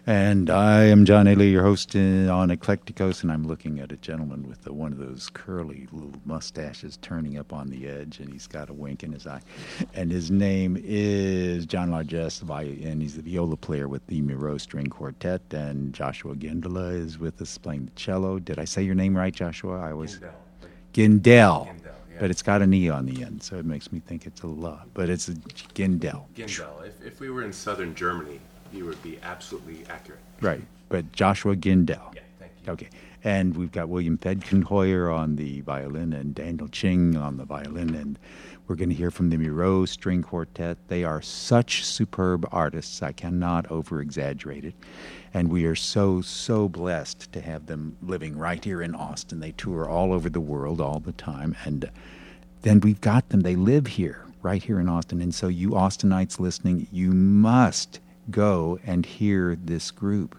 And I am John Ailey, your host on Eclecticos, and I'm looking at a gentleman with one of those curly little mustaches turning up on the edge, and he's got a wink in his eye. And his name is John Largess, and he's the viola player with the Miro String Quartet, and Joshua Gendela is with us playing the cello. Did I say your name right, Joshua? Gindel. Yeah. But it's got an E on the end, so it makes me think it's a la, but it's a Gindel. Gindel. If we were in southern Germany, you would be absolutely accurate. Right, but Joshua Gindel. Yeah, thank you. Okay, and we've got William Fedkenhoyer on the violin and Daniel Ching on the violin, and we're going to hear from the Miro String Quartet. They are such superb artists, I cannot over-exaggerate it, and we are so, so blessed to have them living right here in Austin. They tour all over the world all the time, and then we've got them. They live here, right here in Austin, and so you Austinites listening, you must go and hear this group.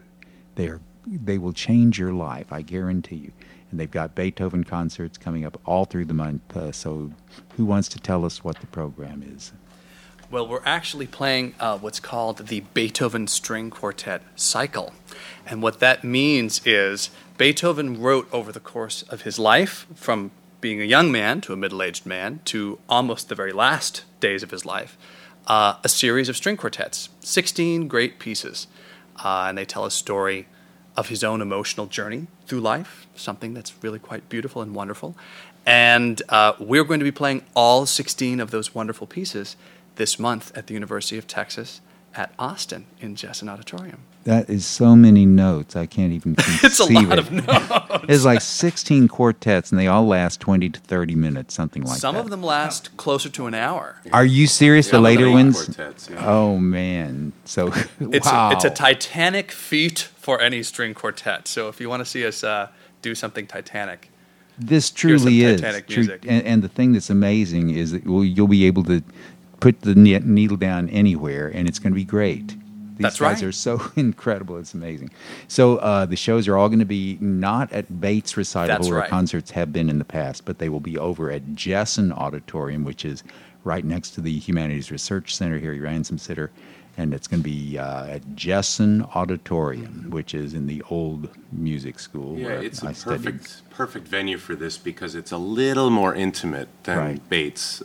They will change your life, I guarantee you. And they've got Beethoven concerts coming up all through the month. So who wants to tell us what the program is? Well, we're actually playing what's called the Beethoven String Quartet Cycle. And what that means is Beethoven wrote over the course of his life, from being a young man to a middle-aged man to almost the very last days of his life, a series of string quartets, 16 great pieces. And they tell a story of his own emotional journey through life, something that's really quite beautiful and wonderful. And we're going to be playing all 16 of those wonderful pieces this month at the University of Texas at Austin in Jessen Auditorium. That is so many notes, I can't even conceive It's a lot of notes. It's like 16 quartets, and they all last 20 to 30 minutes, something like that. Some of them last closer to an hour. Are you serious? The later ones? Quartets, yeah. Oh, man. So, It's wow. a titanic feat for any string quartet. So if you want to see us do something titanic, This here's some truly is. Titanic music. And the thing that's amazing is that you'll be able to put the needle down anywhere, and it's going to be great. These That's guys right. are so incredible. It's amazing. So the shows are all going to be not at Bates Recital, That's where right. concerts have been in the past, but they will be over at Jessen Auditorium, which is right next to the Humanities Research Center here, your Ransom Center. And it's going to be at Jessen Auditorium, which is in the old music school. Yeah, where it's I a studied. perfect venue for this because it's a little more intimate than Right. Bates.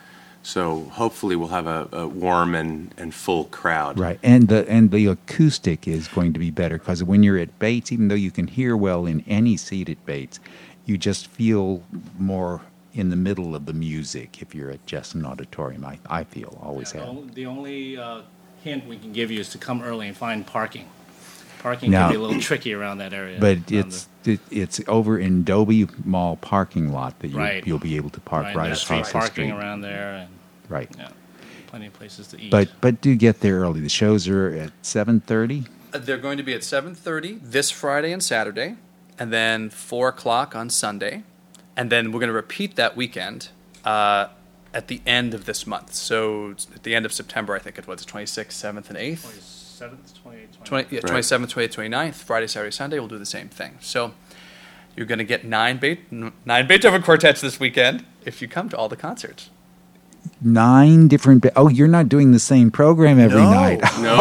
So hopefully we'll have a warm and full crowd. Right, and the acoustic is going to be better because when you're at Bates, even though you can hear well in any seat at Bates, you just feel more in the middle of the music if you're at Jessen Auditorium. I feel, always have. The only hint we can give you is to come early and find parking. Parking Now- can be a little tricky around that area. But around it's over in Dobie Mall parking lot that Right. you'll be able to park right there's across street the parking street. around there, and Right, yeah, plenty of places to eat. but do get there early. The shows are at 7:30. They're going to be at 7:30 this Friday and Saturday, and then 4 o'clock on Sunday. And then we're going to repeat that weekend at the end of this month. So it's at the end of September, I think it was the 26th, 7th, and 8th. 27th, 28th, 27th, 28th, 29th, Friday, Saturday, Sunday, we'll do the same thing. So you're going to get nine Beethoven quartets this weekend if you come to all the concerts. 9 different. You're not doing the same program every night.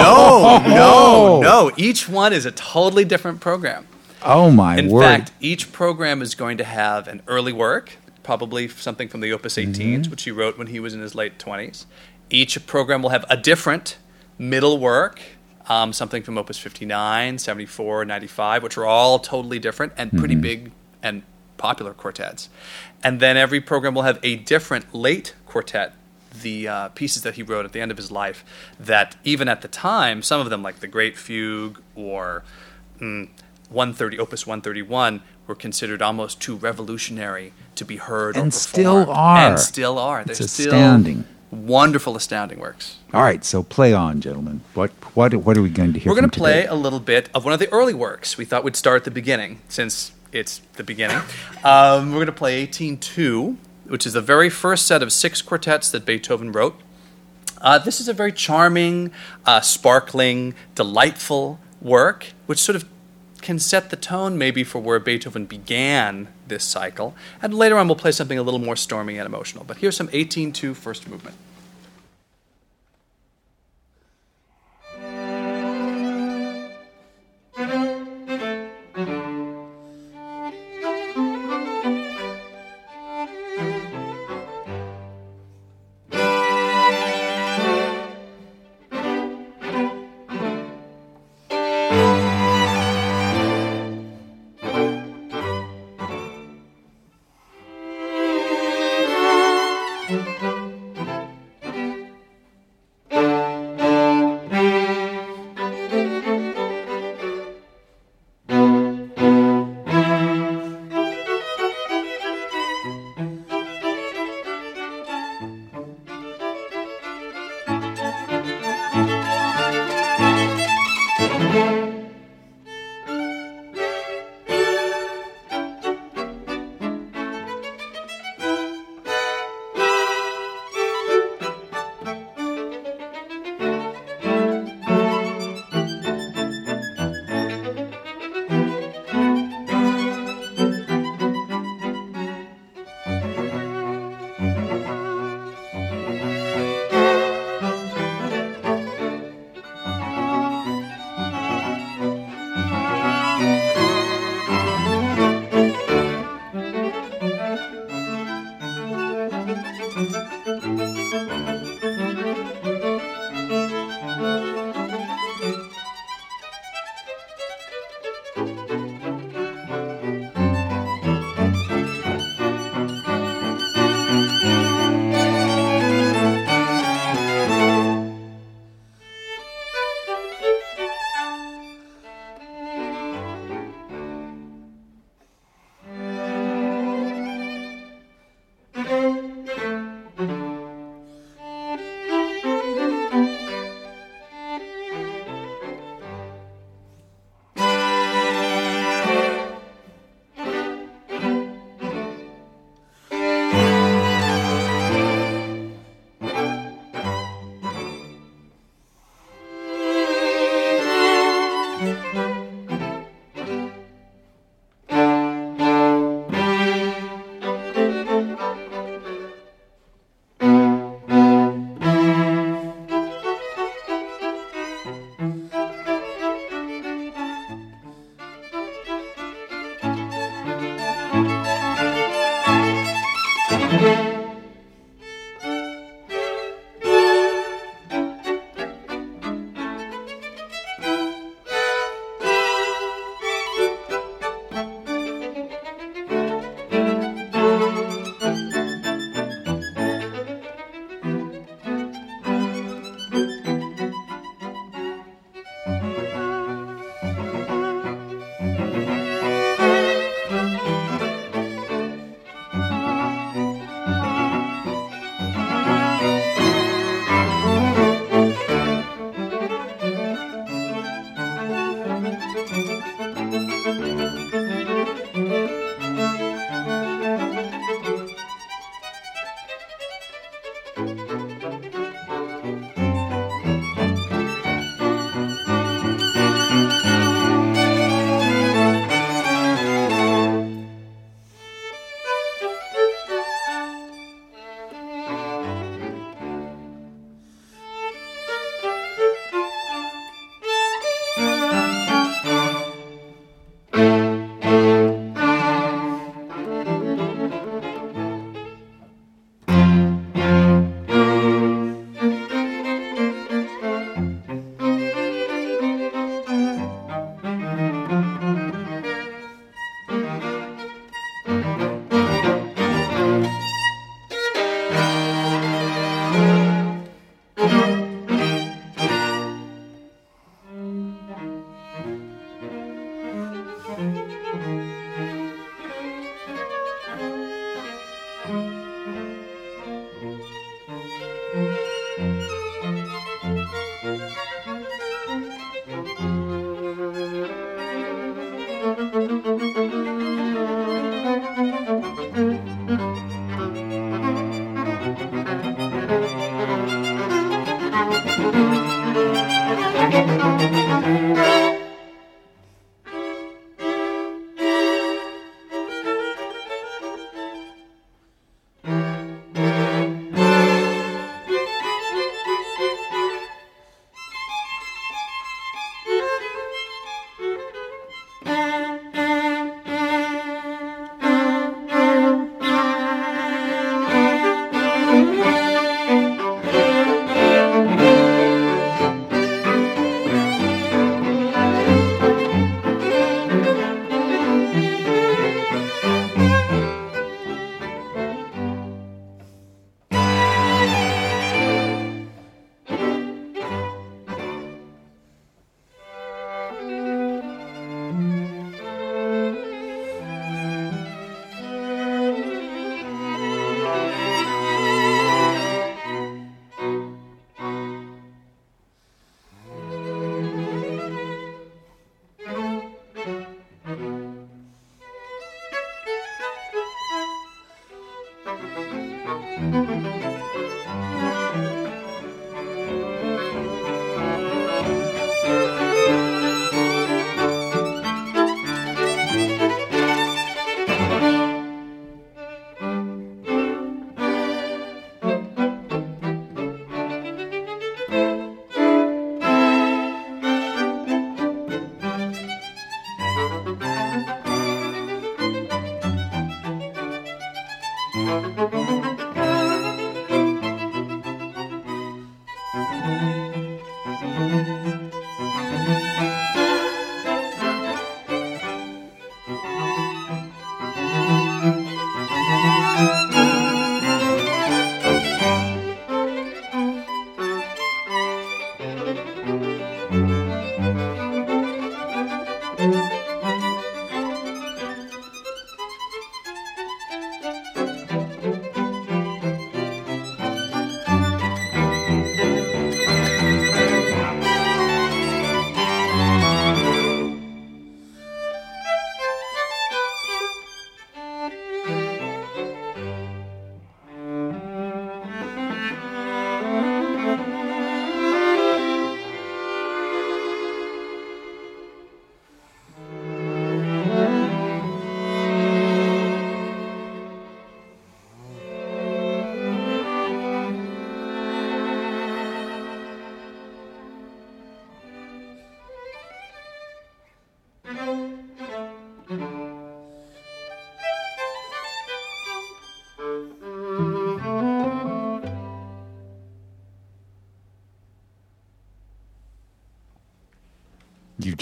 No. Each one is a totally different program. Oh my In word! fact, each program is going to have an early work, probably something from the Opus 18s, which he wrote when he was in his late 20s. Each program will have a different middle work, something from Opus 59, 74, 95, which are all totally different and pretty big and popular quartets. And then every program will have a different late quartet, the pieces that he wrote at the end of his life, that even at the time, some of them like the Great Fugue or 130, Opus 131, were considered almost too revolutionary to be heard And or still performed. are. And still are. It's They're astounding. still wonderful, astounding works. All right, so play on, gentlemen. What are we going to hear? We're going from to play today? a little bit of one of the early works. We thought we'd start at the beginning, since it's the beginning. We're going to play 18-2, which is the very first set of 6 quartets that Beethoven wrote. This is a very charming, sparkling, delightful work, which sort of can set the tone maybe for where Beethoven began this cycle. And later on we'll play something a little more stormy and emotional. But here's some 18-2 first movement.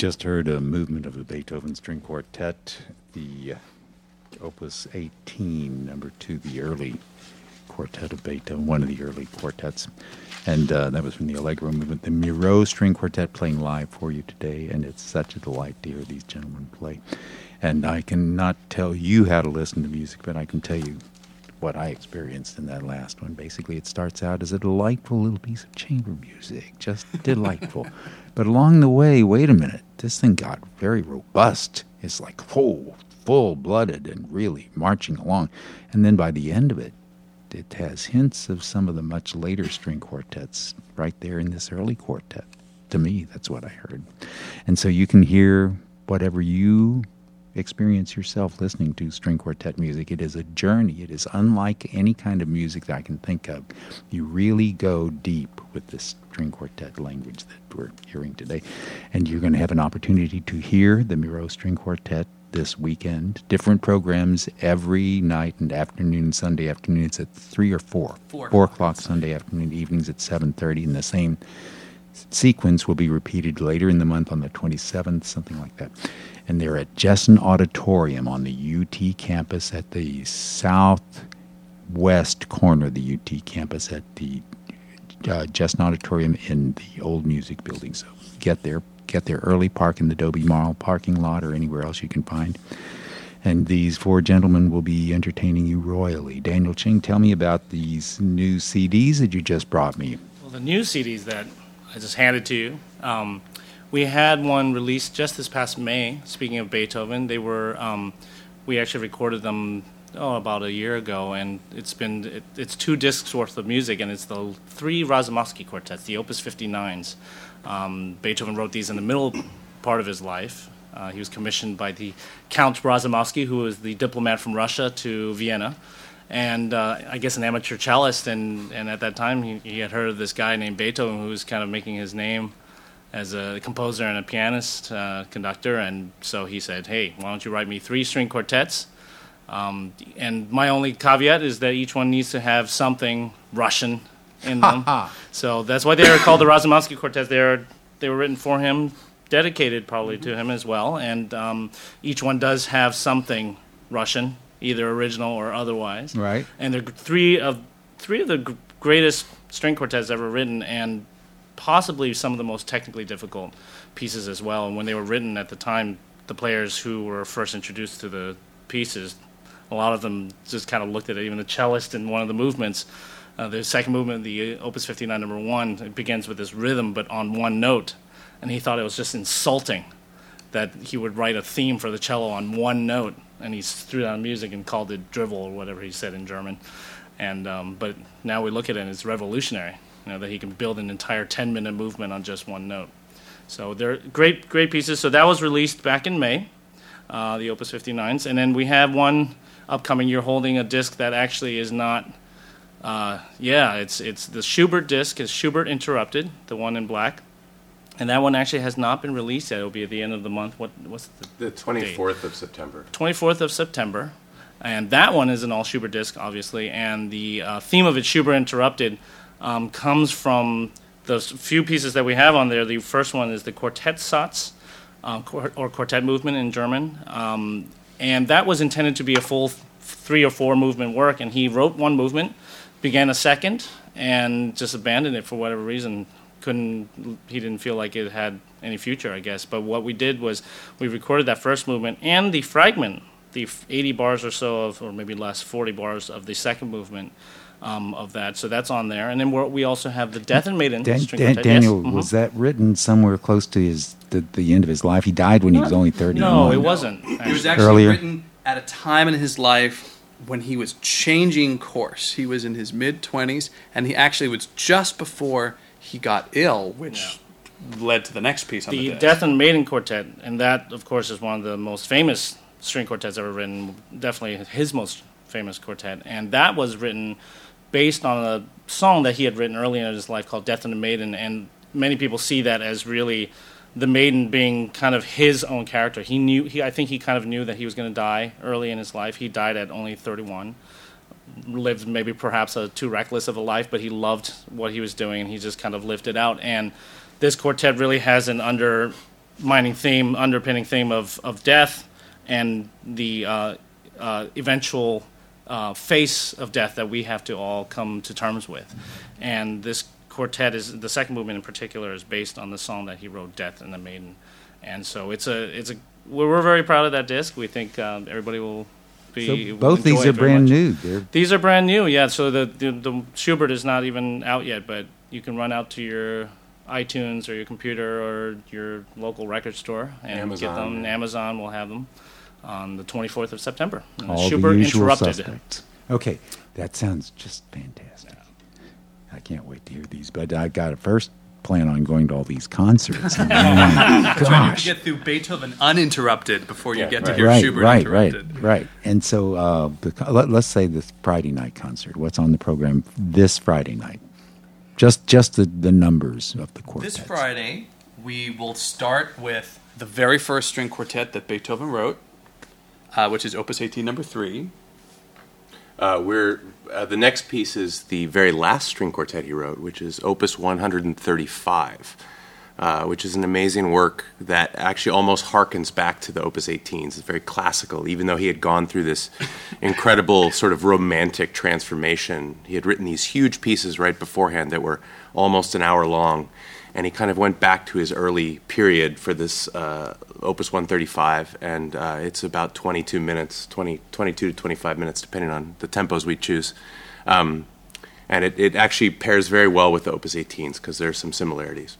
just heard a movement of the Beethoven String Quartet, the Opus 18, number 2, the early quartet of Beethoven, one of the early quartets. And that was from the Allegro movement. The Miro String Quartet playing live for you today, and it's such a delight to hear these gentlemen play. And I cannot tell you how to listen to music, but I can tell you what I experienced in that last one. Basically, it starts out as a delightful little piece of chamber music, just delightful. But along the way, wait a minute, this thing got very robust. It's like full-blooded and really marching along. And then by the end of it, it has hints of some of the much later string quartets right there in this early quartet. To me, that's what I heard. And so you can hear whatever you experience yourself listening to string quartet music. It is a journey. It is unlike any kind of music that I can think of. You really go deep with this string quartet language that we're hearing today. And you're going to have an opportunity to hear the Miro String Quartet this weekend. Different programs every night and afternoon. Sunday afternoon it's at 3 or 4. 4 o'clock Sunday afternoon, evenings at 7:30, and the same sequence will be repeated later in the month on the 27th, something like that. And they're at Jessen Auditorium on the UT campus at the southwest corner of the UT campus at the Jessen Auditorium in the old music building. So get there early, park in the Dobie Mall parking lot or anywhere else you can find. And these 4 gentlemen will be entertaining you royally. Daniel Ching, tell me about these new CDs that you just brought me. Well, the new CDs that I just handed to you, we had one released just this past May. Speaking of Beethoven, they were we actually recorded them about a year ago, and it's 2 discs worth of music, and it's the 3 Razumovsky quartets, the Opus 59s. Beethoven wrote these in the middle part of his life. He was commissioned by the Count Razumovsky, who was the diplomat from Russia to Vienna, and I guess an amateur cellist, and at that time he had heard of this guy named Beethoven who was kind of making his name as a composer and a pianist, conductor, and so he said, hey, why don't you write me 3 string quartets? And my only caveat is that each one needs to have something Russian in them. So that's why they are called the Razumovsky quartets. They were written for him, dedicated probably to him as well, and each one does have something Russian, either original or otherwise. Right. And they're three of the greatest string quartets ever written, and possibly some of the most technically difficult pieces as well. And when they were written at the time, the players who were first introduced to the pieces, a lot of them just kind of looked at it. Even the cellist in one of the movements, the second movement, the Opus 59 number 1, it begins with this rhythm but on one note, and he thought it was just insulting that he would write a theme for the cello on one note, and he threw down music and called it drivel or whatever he said in German. And but now we look at it and it's revolutionary, that he can build an entire 10-minute movement on just one note. So they're great pieces. So that was released back in May, the Opus 59s, and then we have one upcoming. You're holding a disc that actually is not. It's the Schubert disc. Is Schubert Interrupted, the one in black. And that one actually has not been released yet. It'll be at the end of the month. What's the 24th of September. 24th of September. And that one is an all Schubert disc, obviously. And the theme of it, Schubert Interrupted, comes from those few pieces that we have on there. The first one is the Quartet Satz, or Quartet Movement in German. And that was intended to be a full 3 or 4 movement work. And he wrote one movement, began a second, and just abandoned it for whatever reason. He didn't feel like it had any future, I guess. But what we did was we recorded that first movement and the fragment, the 80 bars or so of, or maybe less, 40 bars of the second movement of that. So that's on there. And then we also have the Death and Maiden string quartet. Daniel, Yes? was that written somewhere close to the end of his life? He died when he was only 31. No, it wasn't. It was actually Earlier? written at a time in his life when he was changing course. He was in his mid-20s, and he actually was just before he got ill, which led to the next piece on the disc. Death and Maiden Quartet, and that, of course, is one of the most famous string quartets ever written, definitely his most famous quartet. And that was written based on a song that he had written early in his life called Death and the Maiden, and many people see that as really the Maiden being kind of his own character. I think he kind of knew that he was going to die early in his life. He died at only 31. Lived maybe perhaps too reckless of a life, but he loved what he was doing, and he just kind of lived it out. And this quartet really has an underpinning theme of death and the eventual face of death that we have to all come to terms with. And this quartet the second movement in particular is based on the song that he wrote, "Death and the Maiden." And so we're very proud of that disc. We think everybody will be. So both these are brand new. These are brand new, yeah. So the Schubert is not even out yet, but you can run out to your iTunes or your computer or your local record store and get them. Amazon will have them on the 24th of September. All Schubert the usual Interrupted. suspects. Okay, that sounds just fantastic. I can't wait to hear these, but I got to first plan on going to all these concerts. Oh my You gosh. get through Beethoven uninterrupted before you get to right. hear Schubert interrupted. Right. And so let's say this Friday night concert. What's on the program this Friday night? Just the numbers of the quartets. This Friday, we will start with the very first string quartet that Beethoven wrote, which is Opus 18, number 3. The next piece is the very last string quartet he wrote, which is Opus 135, which is an amazing work that actually almost harkens back to the Opus 18s. It's very classical, even though he had gone through this incredible sort of romantic transformation. He had written these huge pieces right beforehand that were almost an hour long, and he kind of went back to his early period for this Opus 135, and it's about 22 minutes, 22 to 25 minutes, depending on the tempos we choose. And it actually pairs very well with the Opus 18s because there are some similarities.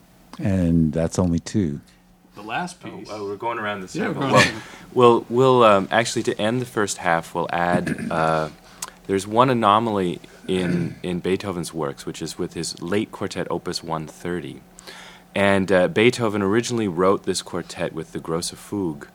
And that's only 2. The last piece. We're going around the Yeah, circle. we're going Well, we'll actually, to end the first half, we'll add, there's one anomaly in Beethoven's works, which is with his late quartet, Opus 130. And Beethoven originally wrote this quartet with the Grosse Fuge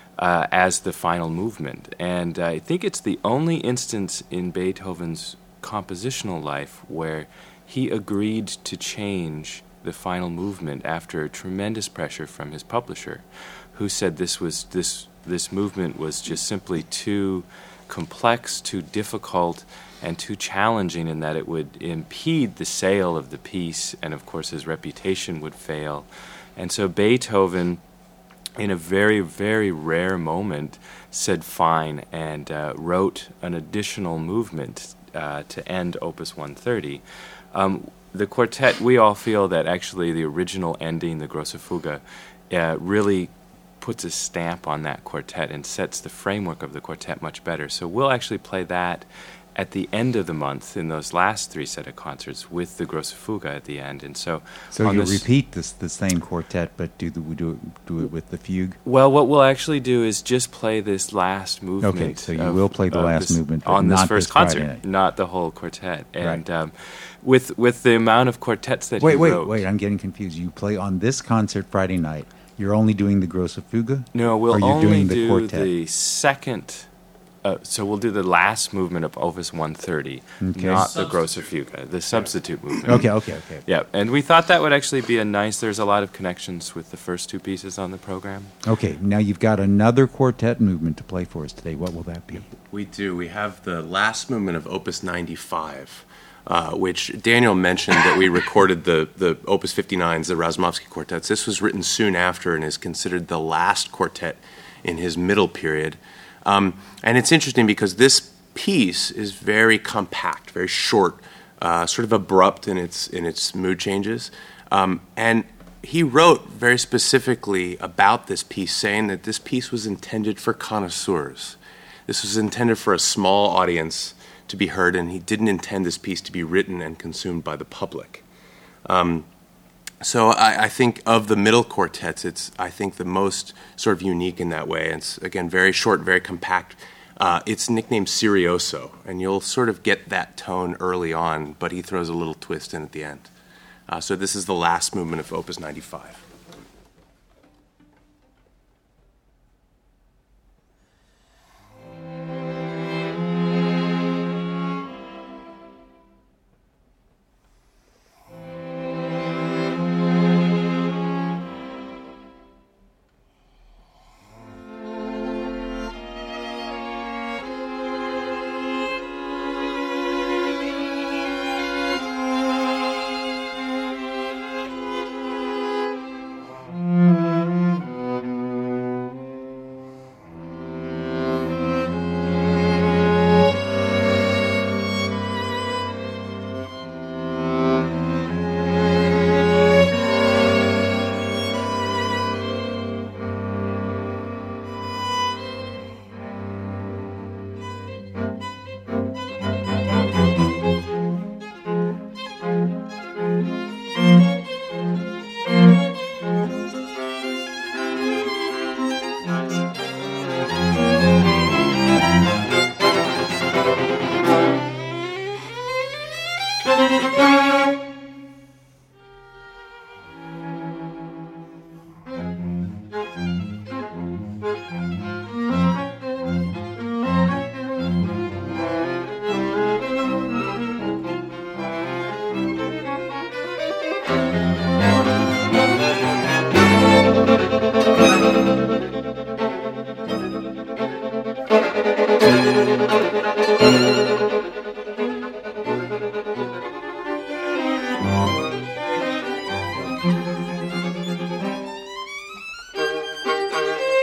as the final movement. And I think it's the only instance in Beethoven's compositional life where he agreed to change the final movement after tremendous pressure from his publisher, who said this movement was just simply too complex, too difficult, and too challenging in that it would impede the sale of the piece, and of course his reputation would fail. And so Beethoven, in a very, very rare moment, said fine, and wrote an additional movement to end Opus 130. The quartet, we all feel that actually the original ending, the Grosse Fuge, really puts a stamp on that quartet and sets the framework of the quartet much better. So we'll actually play that at the end of the month in those last 3 set of concerts with the Grosse Fuge at the end. And so you'll repeat the same quartet, but do it with the fugue? Well, what we'll actually do is just play this last movement. Okay, so you will play the last movement, but on this not first this Friday concert, night. not the whole quartet. And Right. with the amount of quartets that he wrote. Wait, I'm getting confused. You play on this concert Friday night. You're only doing the Grosse Fuge? No, or we'll you're only doing the do quartet? the second. So we'll do the last movement of Opus 130, Okay. not the Grosse Fuge, the substitute movement. Okay. Yeah, and we thought that would actually be there's a lot of connections with the first 2 pieces on the program. Okay, now you've got another quartet movement to play for us today. What will that be? We do. We have the last movement of Opus 95, which Daniel mentioned that we recorded the Opus 59s, the Razumovsky quartets. This was written soon after and is considered the last quartet in his middle period. And it's interesting because this piece is very compact, very short, sort of abrupt in its mood changes. And he wrote very specifically about this piece, saying that this piece was intended for connoisseurs. This was intended for a small audience to be heard, and he didn't intend this piece to be written and consumed by the public. So I think of the middle quartets, it's, I think, the most sort of unique in that way. It's, again, very short, very compact. It's nicknamed Serioso, and you'll sort of get that tone early on, but he throws a little twist in at the end. So this is the last movement of Opus 95.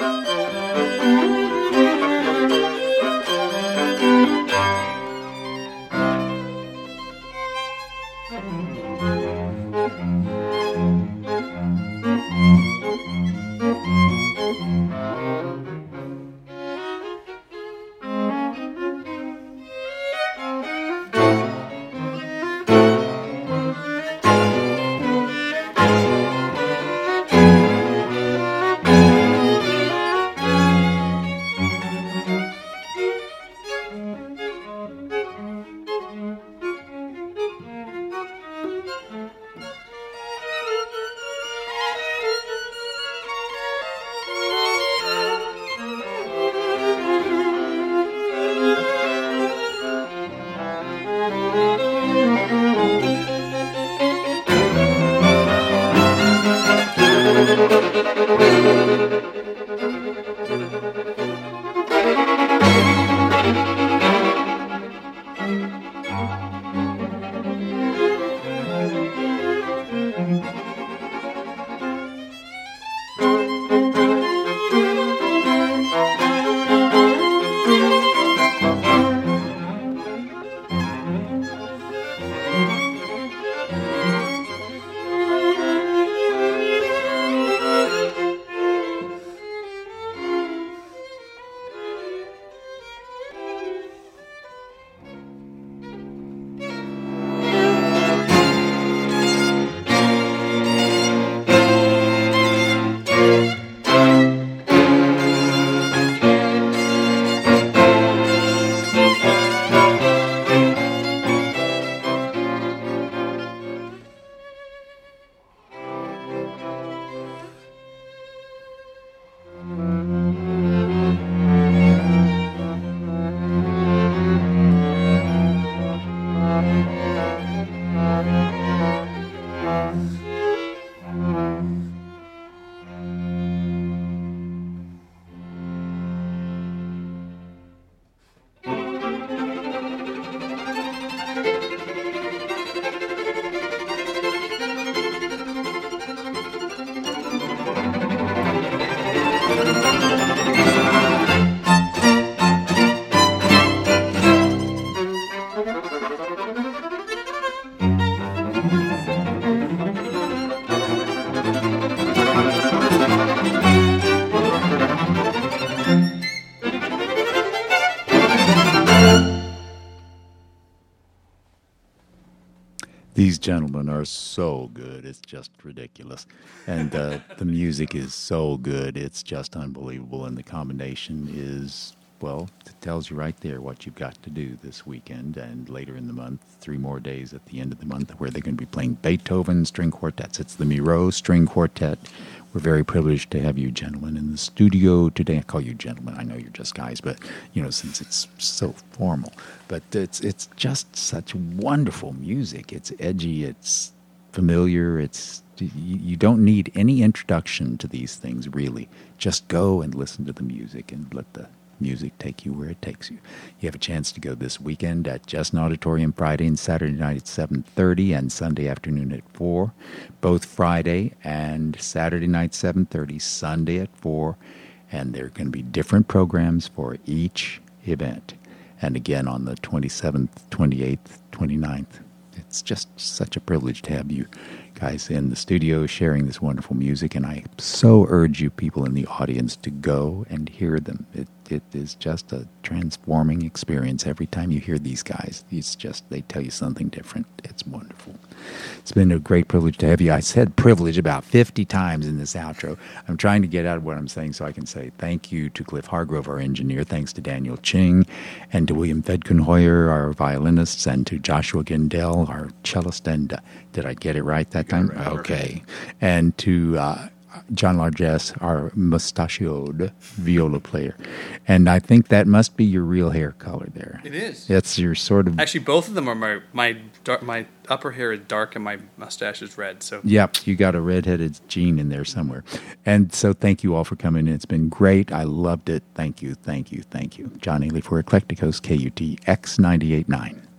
These gentlemen are so good. It's just ridiculous. And the music is so good. It's just unbelievable. And the combination is, well, it tells you right there what you've got to do this weekend and later in the month, 3 more days at the end of the month where they're going to be playing Beethoven string quartets. It's the Miro String Quartet. We're very privileged to have you gentlemen in the studio today. I call you gentlemen. I know you're just guys, but, you know, since it's so formal. But it's just such wonderful music. It's edgy. It's familiar. You don't need any introduction to these things, really. Just go and listen to the music and let the music take you where it takes you. You have a chance to go this weekend at Jesson Auditorium Friday and Saturday night at 7:30 and Sunday afternoon at 4. Both Friday and Saturday night 7:30, Sunday at 4. And there are going to be different programs for each event. And again on the 27th, 28th, 29th. It's just such a privilege to have you guys in the studio sharing this wonderful music, and I so urge you people in the audience to go and hear them. It is just a transforming experience every time you hear these guys. It's just, they tell you something different. It's wonderful. It's been a great privilege to have you. I said privilege about 50 times in this outro. I'm trying to get out of what I'm saying so I can say thank you to Cliff Hargrove, our engineer, thanks to Daniel Ching, and to William Fedkenhoyer, our violinists, and to Joshua Gendell, our cellist, and did I get it right that time? Right. Okay. And to John Largess, our mustachioed viola player. And I think that must be your real hair color there. It is. That's your sort of... Actually, both of them are my upper hair is dark and my mustache is red. So Yep, you got a redheaded gene in there somewhere. And so thank you all for coming in. It's been great. I loved it. Thank you, thank you, thank you. John Haley for Eclecticos, KUTX 98.9.